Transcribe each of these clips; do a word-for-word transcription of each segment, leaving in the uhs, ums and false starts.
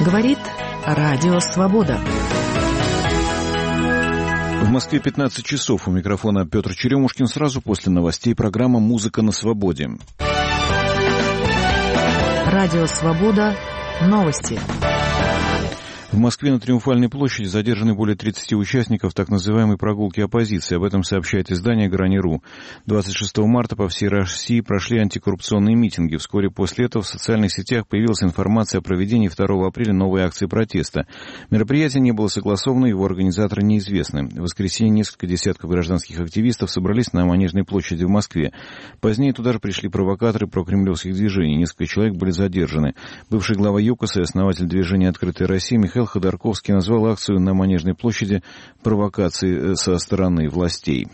Говорит Радио Свобода. В Москве пятнадцать часов. У микрофона Петр Черемушкин. Сразу после новостей программа «Музыка на свободе». Радио Свобода. Новости. В Москве на Триумфальной площади задержаны более тридцати участников так называемой прогулки оппозиции. Об этом сообщает издание «Грани.ру». двадцать шестого марта по всей России прошли антикоррупционные митинги. Вскоре после этого в социальных сетях появилась информация о проведении второго апреля новой акции протеста. Мероприятие не было согласовано, его организаторы неизвестны. В воскресенье несколько десятков гражданских активистов собрались на Манежной площади в Москве. Позднее туда же пришли провокаторы прокремлевских движений. Несколько человек были задержаны. Бывший глава ЮКОСа и основатель движения «Открытая Россия» Михаил Ходорковский назвал акцию на Манежной площади провокацией со стороны властей.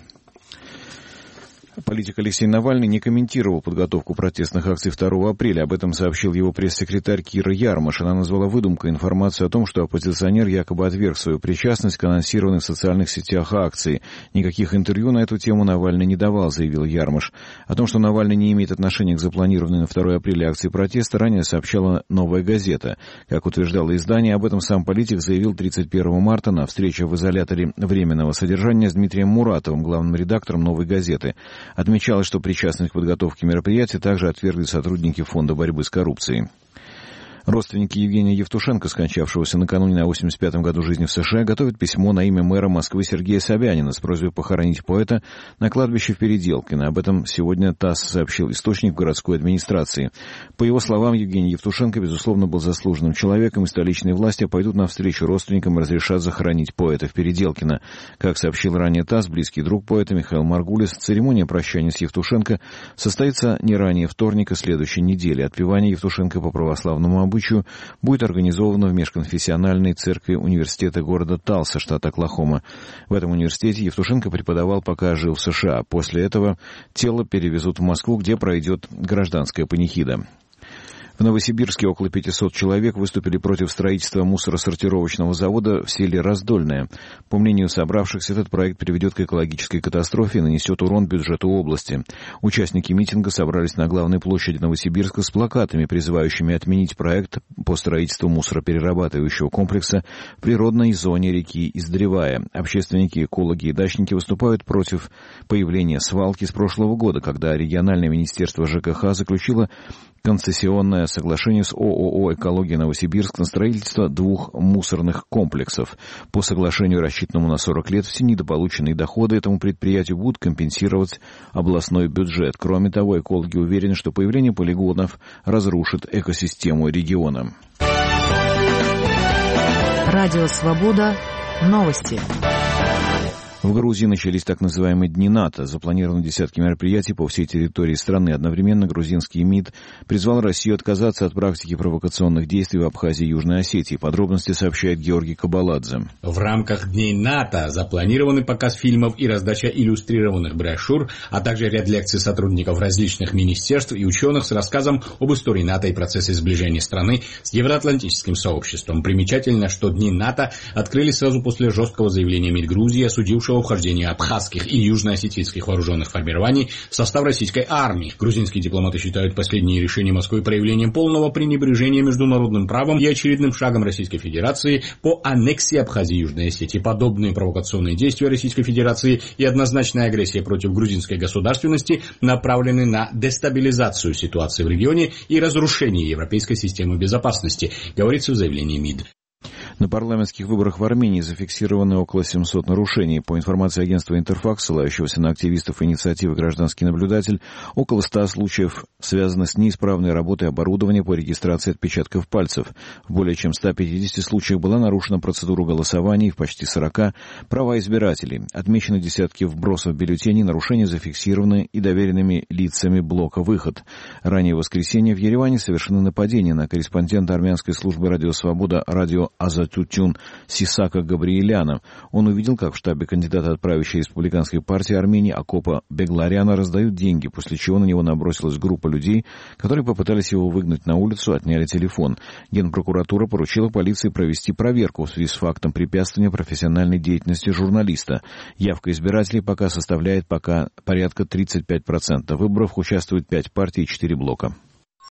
Политик Алексей Навальный не комментировал подготовку протестных акций второго апреля. Об этом сообщил его пресс-секретарь Кира Ярмаш. Она назвала выдумкой информацию о том, что оппозиционер якобы отверг свою причастность к анонсированной в социальных сетях акции. Никаких интервью на эту тему Навальный не давал, заявил Ярмаш. О том, что Навальный не имеет отношения к запланированной на второе апреля акции протеста, ранее сообщала «Новая газета». Как утверждало издание, об этом сам политик заявил тридцать первого марта на встрече в изоляторе временного содержания с Дмитрием Муратовым, главным редактором «Новой газеты». Отмечалось, что причастность к подготовке мероприятия также отвергли сотрудники Фонда борьбы с коррупцией. Родственники Евгения Евтушенко, скончавшегося накануне на восемьдесят пятом году жизни в США, готовят письмо на имя мэра Москвы Сергея Собянина с просьбой похоронить поэта на кладбище в Переделкино. Об этом сегодня ТАСС сообщил источник в городской администрации. По его словам, Евгений Евтушенко, безусловно, был заслуженным человеком, и столичные власти пойдут навстречу родственникам и разрешат захоронить поэта в Переделкино. Как сообщил ранее ТАСС, близкий друг поэта Михаил Маргулис, церемония прощания с Евтушенко состоится не ранее вторника следующей недели. Отпевание Евтушенко по православному обычаю будет организовано в межконфессиональной церкви университета города Талса, штат Оклахома. В этом университете Евтушенко преподавал, пока жил в США. После этого тело перевезут в Москву, где пройдет гражданская панихида. В Новосибирске около пятисот человек выступили против строительства мусоросортировочного завода в селе Раздольное. По мнению собравшихся, этот проект приведет к экологической катастрофе и нанесет урон бюджету области. Участники митинга собрались на главной площади Новосибирска с плакатами, призывающими отменить проект по строительству мусороперерабатывающего комплекса в природной зоне реки Издревая. Общественники, экологи и дачники выступают против появления свалки с прошлого года, когда региональное министерство ЖКХ заключило концессионное соглашение с ООО «Экология Новосибирск» на строительство двух мусорных комплексов. По соглашению, рассчитанному на сорок лет, все недополученные доходы этому предприятию будут компенсировать областной бюджет. Кроме того, экологи уверены, что появление полигонов разрушит экосистему региона. Радио «Свобода». Новости. В Грузии начались так называемые Дни НАТО. Запланированы десятки мероприятий по всей территории страны. Одновременно грузинский МИД призвал Россию отказаться от практики провокационных действий в Абхазии и Южной Осетии. Подробности сообщает Георгий Кабаладзе. В рамках Дней НАТО запланированы показ фильмов и раздача иллюстрированных брошюр, а также ряд лекций сотрудников различных министерств и ученых с рассказом об истории НАТО и процессе сближения страны с евроатлантическим сообществом. Примечательно, что Дни НАТО открылись сразу после жесткого заявления МИД Грузии, осудившего вхождение абхазских и южно-осетинских вооруженных формирований в состав российской армии. Грузинские дипломаты считают последние решения Москвы проявлением полного пренебрежения международным правом и очередным шагом Российской Федерации по аннексии Абхазии и Южной Осетии. Подобные провокационные действия Российской Федерации и однозначная агрессия против грузинской государственности направлены на дестабилизацию ситуации в регионе и разрушение европейской системы безопасности, говорится в заявлении МИД. На парламентских выборах в Армении зафиксированы около семисот нарушений. По информации агентства «Интерфакс», ссылающегося на активистов инициативы «Гражданский наблюдатель», около ста случаев связаны с неисправной работой оборудования по регистрации отпечатков пальцев. В более чем ста пятидесяти случаях была нарушена процедура голосования, в почти сорока права избирателей. Отмечены десятки вбросов бюллетеней, нарушения зафиксированы и доверенными лицами блока «Выход». Ранее в воскресенье в Ереване совершены нападения на корреспондента армянской службы «Радио Свобода» радио Азатютюн Сисака Габриэляна. Он увидел, как в штабе кандидата от правящей республиканской партии Армении Акопа Бегларяна раздают деньги, после чего на него набросилась группа людей, которые попытались его выгнать на улицу, отняли телефон. Генпрокуратура поручила полиции провести проверку в связи с фактом препятствования профессиональной деятельности журналиста. Явка избирателей пока составляет пока порядка тридцать пять процентов. В выборах участвуют пять партий и четыре блока.